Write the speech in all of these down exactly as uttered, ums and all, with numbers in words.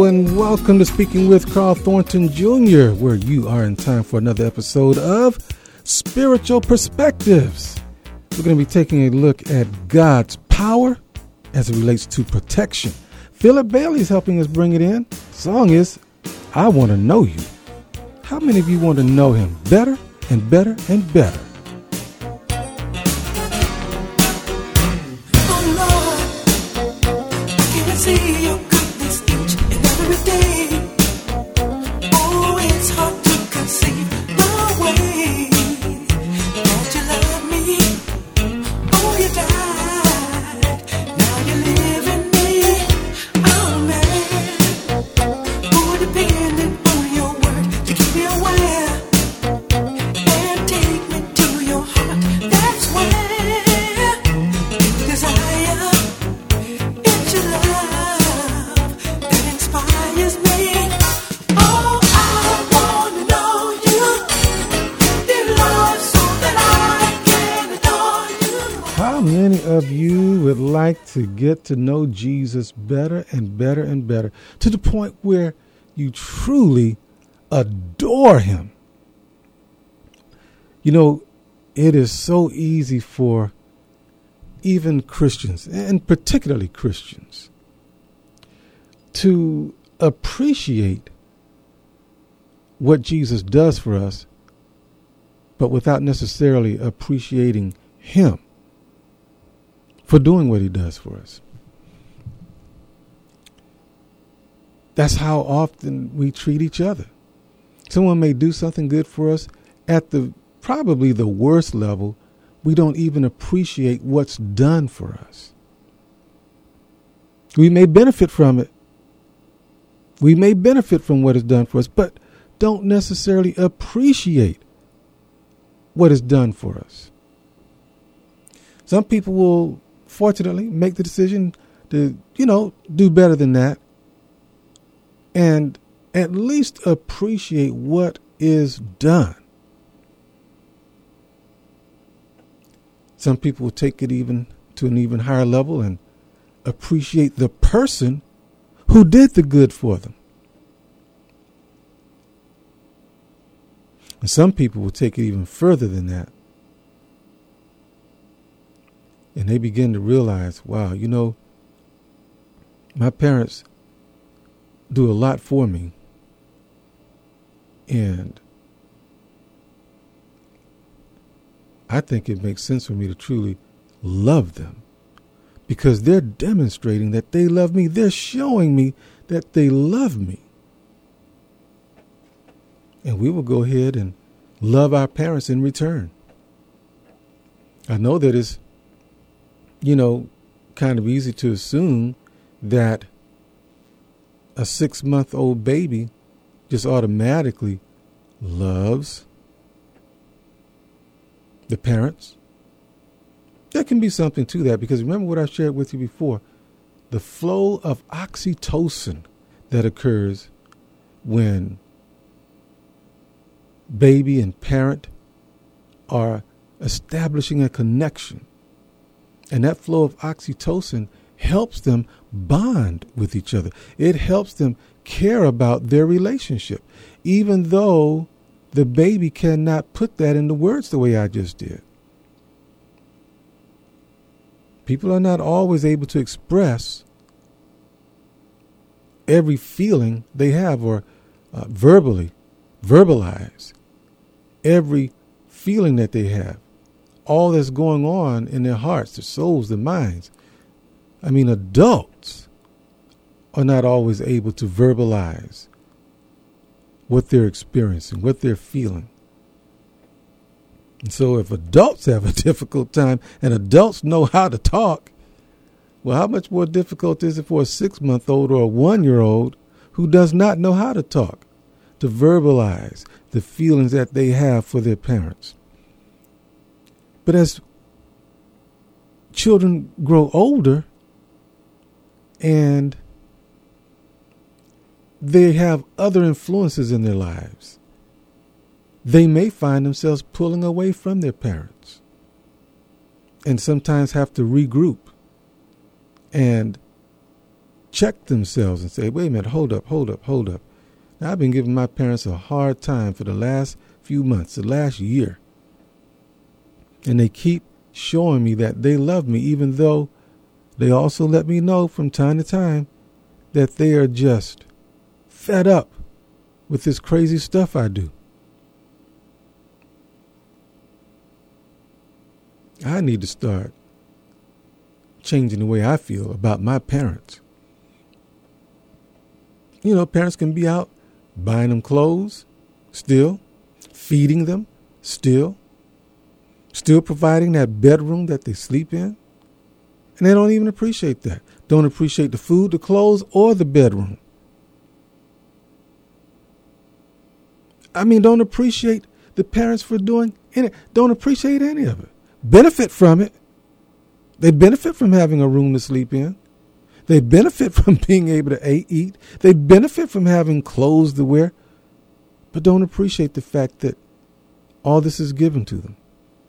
and welcome to Speaking with Carl Thornton Junior, where you are in time for another episode of Spiritual Perspectives. We're going to be taking a look at God's power as it relates to protection. Philip Bailey is helping us bring it in. The song is I Want to Know You. How many of you want to know him better and better and better? See your goodness each and every day. Oh, it's hard to conceive the way that you love me. Oh, you died, now you live in me. Oh, man, oh, dependent on your word to keep me aware and take me to your heart. That's where you desire. It's your love. How many of you would like to get to know Jesus better and better and better to the point where you truly adore him? You know, it is so easy for even Christians, and particularly Christians, to appreciate what Jesus does for us, but without necessarily appreciating him for doing what he does for us. That's how often we treat each other. Someone may do something good for us at the probably the worst level. We don't even appreciate what's done for us. We may benefit from it. We may benefit from what is done for us, but don't necessarily appreciate what is done for us. Some people will, fortunately, make the decision to, you know, do better than that and at least appreciate what is done. Some people will take it even to an even higher level and appreciate the person who did the good for them. And some people will take it even further than that. And they begin to realize, wow, you know, my parents do a lot for me. And I think it makes sense for me to truly love them because they're demonstrating that they love me. They're showing me that they love me. And we will go ahead and love our parents in return. I know that it's, you know, kind of easy to assume that a six-month-old baby just automatically loves the parents. There can be something to that because remember what I shared with you before, the flow of oxytocin that occurs when baby and parent are establishing a connection. And that flow of oxytocin helps them bond with each other. It helps them care about their relationship, even though the baby cannot put that into words the way I just did. People are not always able to express every feeling they have or uh, verbally verbalize every feeling that they have, all that's going on in their hearts, their souls, their minds. I mean, adults are not always able to verbalize what they're experiencing, what they're feeling. And so if adults have a difficult time and adults know how to talk, well, how much more difficult is it for a six-month-old or a one-year-old who does not know how to talk, to verbalize the feelings that they have for their parents? But as children grow older and they have other influences in their lives, they may find themselves pulling away from their parents and sometimes have to regroup and check themselves and say, wait a minute, hold up, hold up, hold up. Now, I've been giving my parents a hard time for the last few months, the last year. And they keep showing me that they love me, even though they also let me know from time to time that they are just fed up with this crazy stuff I do. I need to start changing the way I feel about my parents. You know, parents can be out buying them clothes, still, feeding them, still, still providing that bedroom that they sleep in. And they don't even appreciate that. Don't appreciate the food, the clothes, or the bedroom. I mean, don't appreciate the parents for doing any, don't appreciate any of it. Benefit from it. They benefit from having a room to sleep in. They benefit from being able to eat. They benefit from having clothes to wear, but don't appreciate the fact that all this is given to them.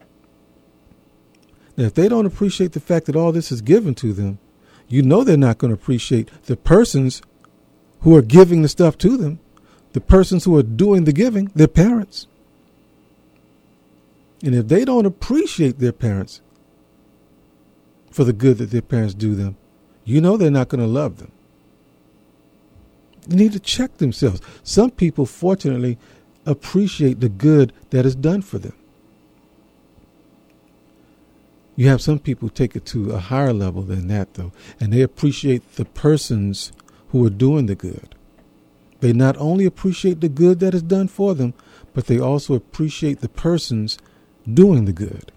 Now, if they don't appreciate the fact that all this is given to them, you know they're not going to appreciate the persons who are giving the stuff to them, the persons who are doing the giving, their parents. And if they don't appreciate their parents for the good that their parents do them, you know they're not going to love them. They need to check themselves. Some people, fortunately, appreciate the good that is done for them. You have some people take it to a higher level than that, though, and they appreciate the persons who are doing the good. They not only appreciate the good that is done for them, but they also appreciate the persons doing the good.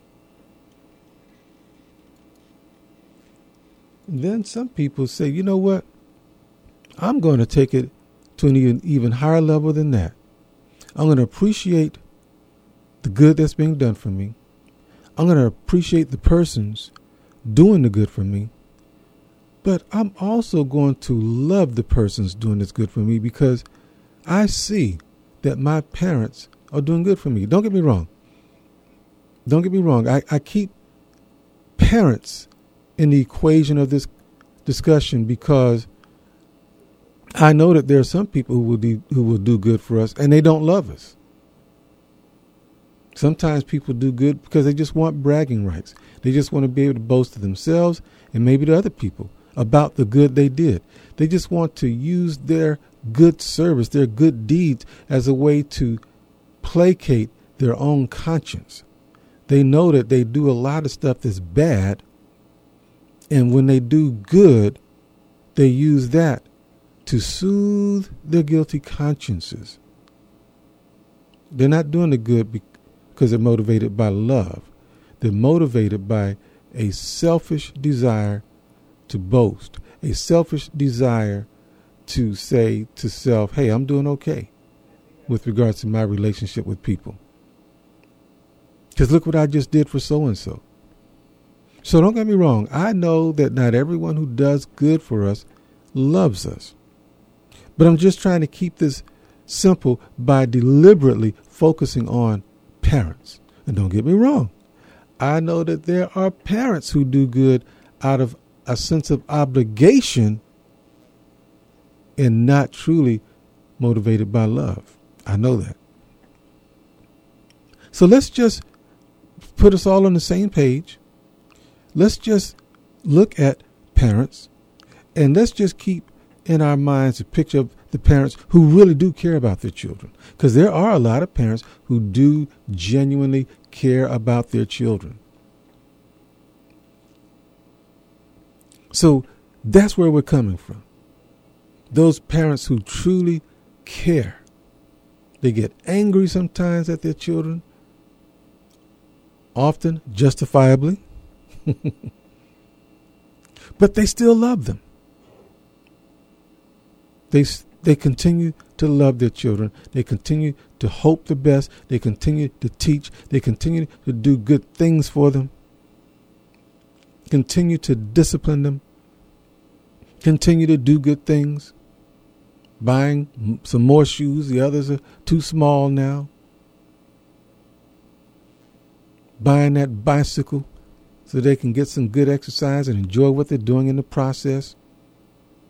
And then some people say, you know what? I'm going to take it to an even, even higher level than that. I'm going to appreciate the good that's being done for me. I'm going to appreciate the persons doing the good for me. But I'm also going to love the persons doing this good for me because I see that my parents are doing good for me. Don't get me wrong. Don't get me wrong. I, I keep parents in the equation of this discussion because I know that there are some people who will do, who will do good for us and they don't love us. Sometimes people do good because they just want bragging rights. They just want to be able to boast to themselves and maybe to other people about the good they did. They just want to use their good service, their good deeds as a way to placate their own conscience. They know that they do a lot of stuff that's bad, and when they do good, they use that to soothe their guilty consciences. They're not doing the good because they're motivated by love. They're motivated by a selfish desire to boast, a selfish desire to say to self, hey, I'm doing okay with regards to my relationship with people. Because look what I just did for so-and-so. So don't get me wrong. I know that not everyone who does good for us loves us. But I'm just trying to keep this simple by deliberately focusing on parents. And don't get me wrong. I know that there are parents who do good out of a sense of obligation and not truly motivated by love. I know that. So let's just put us all on the same page. Let's just look at parents and let's just keep in our minds a picture of the parents who really do care about their children. Because there are a lot of parents who do genuinely care about their children. So that's where we're coming from. Those parents who truly care. They get angry sometimes at their children, often justifiably, but they still love them. They they continue to love their children. They continue to hope the best. They continue to teach. They continue to do good things for them. Continue to discipline them. Continue to do good things. Buying some more shoes. The others are too small now. Buying that bicycle so they can get some good exercise and enjoy what they're doing in the process.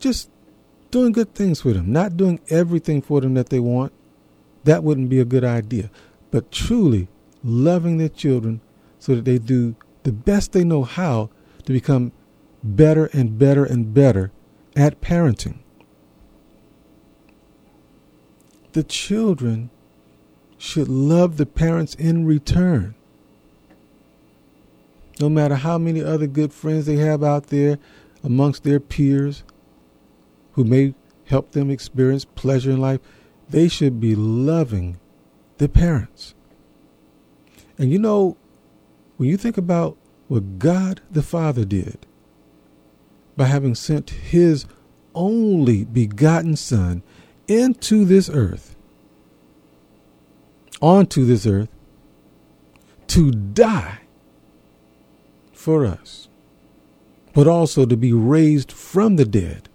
just doing good things for them, not doing everything for them that they want. That wouldn't be a good idea. But truly loving their children so that they do the best they know how to become better and better and better at parenting. The children should love the parents in return. No matter how many other good friends they have out there amongst their peers who may help them experience pleasure in life, they should be loving the parents. And you know, when you think about what God the Father did by having sent his only begotten Son into this earth, onto this earth, to die for us, but also to be raised from the dead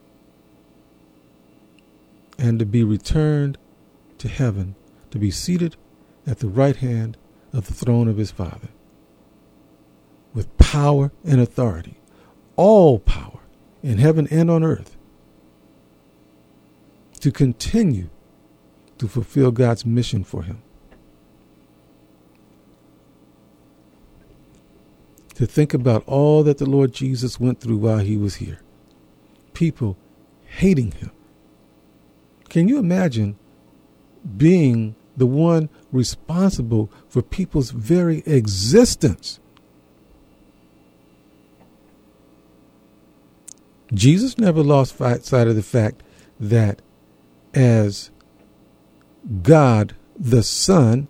and to be returned to heaven, to be seated at the right hand of the throne of his Father, with power and authority, all power in heaven and on earth, to continue to fulfill God's mission for him. To think about all that the Lord Jesus went through while he was here. People hating him. Can you imagine being the one responsible for people's very existence? Jesus never lost sight of the fact that as God the Son,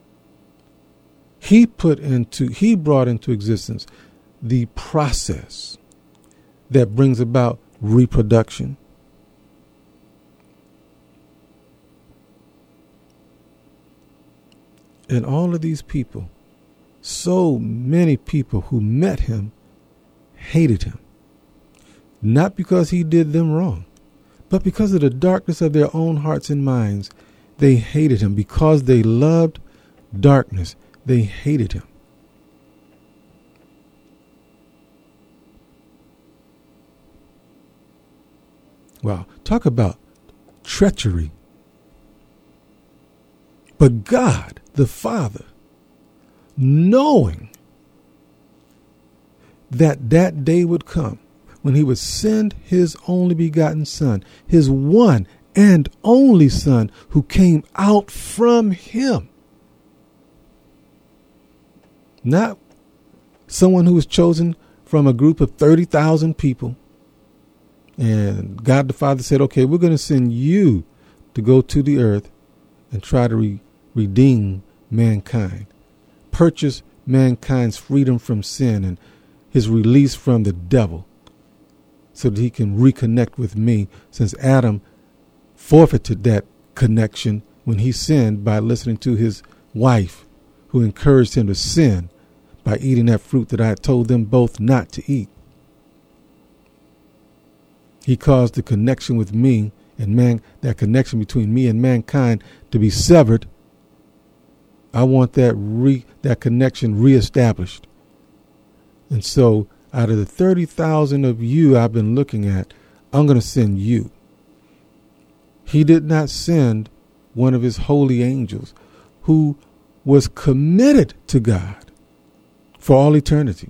he put into, he brought into existence the process that brings about reproduction. And all of these people, so many people who met him, hated him. Not because he did them wrong, but because of the darkness of their own hearts and minds. They hated him. Because they loved darkness, they hated him. Wow, talk about treachery. But God, the Father, knowing that that day would come when he would send his only begotten Son, his one and only Son, who came out from him. Not someone who was chosen from a group of thirty thousand people. And God the Father said, okay, we're going to send you to go to the earth and try to re- redeem mankind, purchase mankind's freedom from sin and his release from the devil so that he can reconnect with me, since Adam forfeited that connection when he sinned by listening to his wife, who encouraged him to sin by eating that fruit that I had told them both not to eat. He caused the connection with me and man, that connection between me and mankind to be severed. I want that re, that connection reestablished. And so out of the thirty thousand of you I've been looking at, I'm going to send you. He did not send one of his holy angels who was committed to God for all eternity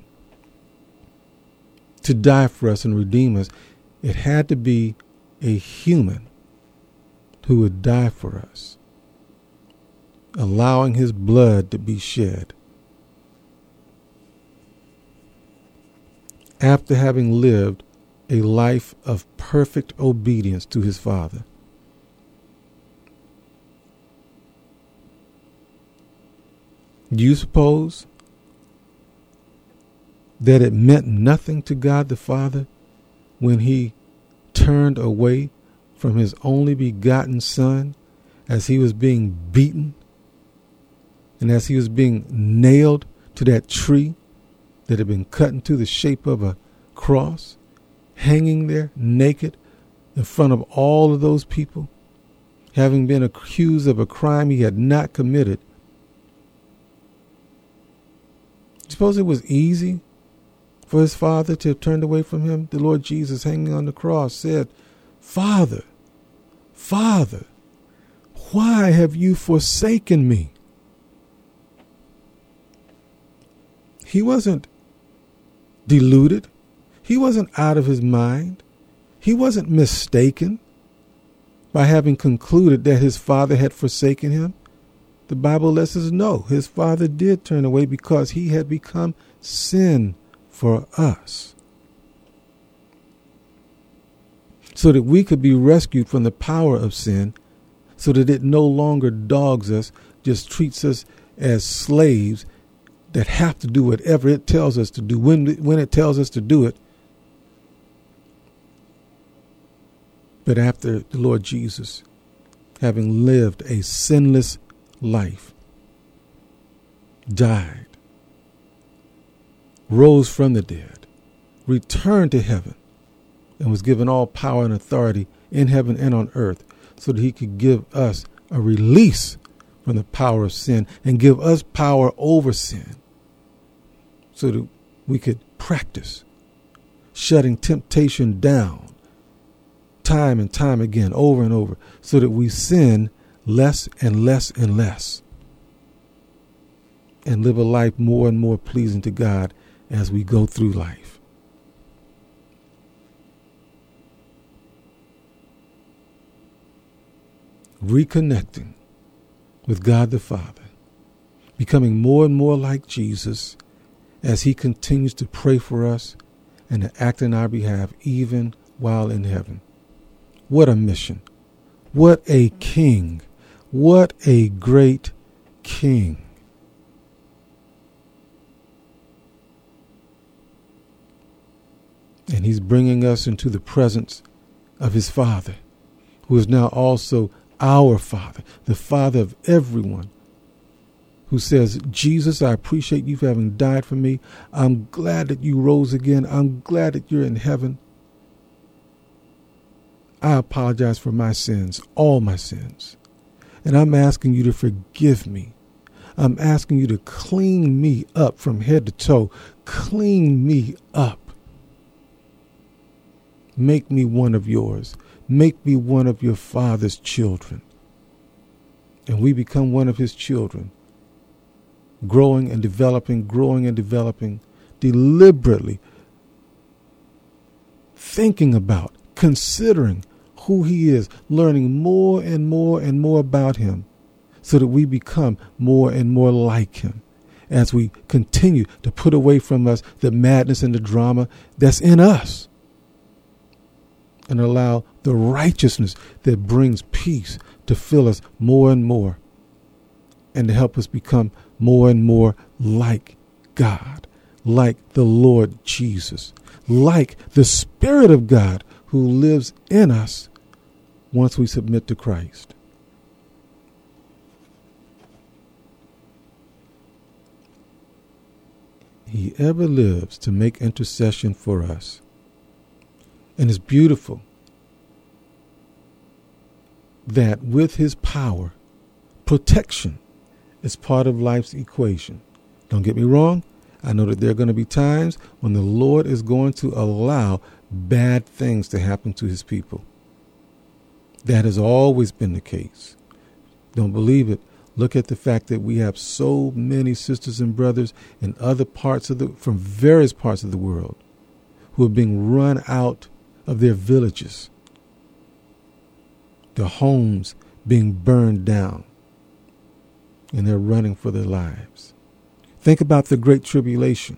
to die for us and redeem us. It had to be a human who would die for us, allowing his blood to be shed after having lived a life of perfect obedience to his Father. Do you suppose that it meant nothing to God the Father when he turned away from his only begotten Son as he was being beaten and as he was being nailed to that tree that had been cut into the shape of a cross, hanging there naked in front of all of those people, having been accused of a crime he had not committed? Suppose it was easy for his father to have turned away from him? The Lord Jesus, hanging on the cross, said, Father, Father, why have you forsaken me? He wasn't deluded. He wasn't out of his mind. He wasn't mistaken by having concluded that his father had forsaken him. The Bible lets us know his father did turn away because he had become sin for us, so that we could be rescued from the power of sin, so that it no longer dogs us, just treats us as slaves that have to do whatever it tells us to do when, when it tells us to do it. But after the Lord Jesus, having lived a sinless life, died, rose from the dead, returned to heaven, and was given all power and authority in heaven and on earth, so that he could give us a release from the power of sin and give us power over sin, so that we could practice shutting temptation down time and time again, over and over, so that we sin less and less and less, and live a life more and more pleasing to God as we go through life. Reconnecting with God the Father, becoming more and more like Jesus as he continues to pray for us and to act in our behalf even while in heaven. What a mission. What a king. What a great king. And he's bringing us into the presence of his Father, who is now also our Father, the Father of everyone, who says, Jesus, I appreciate you for having died for me. I'm glad that you rose again. I'm glad that you're in heaven. I apologize for my sins, all my sins. And I'm asking you to forgive me. I'm asking you to clean me up from head to toe. Clean me up. Make me one of yours. Make me one of your Father's children. And we become one of his children, growing and developing, growing and developing, deliberately thinking about, considering who he is, learning more and more and more about him, so that we become more and more like him as we continue to put away from us the madness and the drama that's in us, and allow the righteousness that brings peace to fill us more and more, and to help us become more and more like God, like the Lord Jesus, like the Spirit of God who lives in us once we submit to Christ. He ever lives to make intercession for us. And it's beautiful that with his power, protection is part of life's equation. Don't get me wrong. I know that there are going to be times when the Lord is going to allow bad things to happen to his people. That has always been the case. Don't believe it? Look at the fact that we have so many sisters and brothers in other parts of the, from various parts of the world, who are being run out of their villages, their homes being burned down, and they're running for their lives. Think about the great tribulation,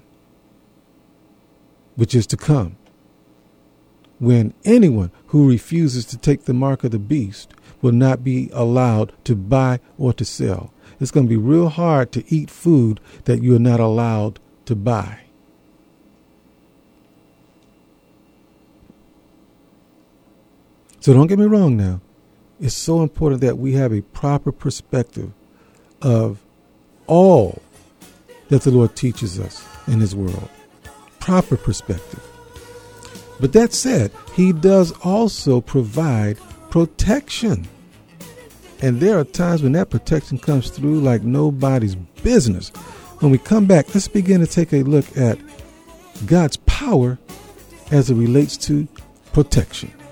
which is to come, when anyone who refuses to take the mark of the beast will not be allowed to buy or to sell. It's going to be real hard to eat food that you're not allowed to buy. So don't get me wrong now. It's so important that we have a proper perspective of all that the Lord teaches us in his world. Proper perspective. But that said, he does also provide protection. And there are times when that protection comes through like nobody's business. When we come back, let's begin to take a look at God's power. power as it relates to protection.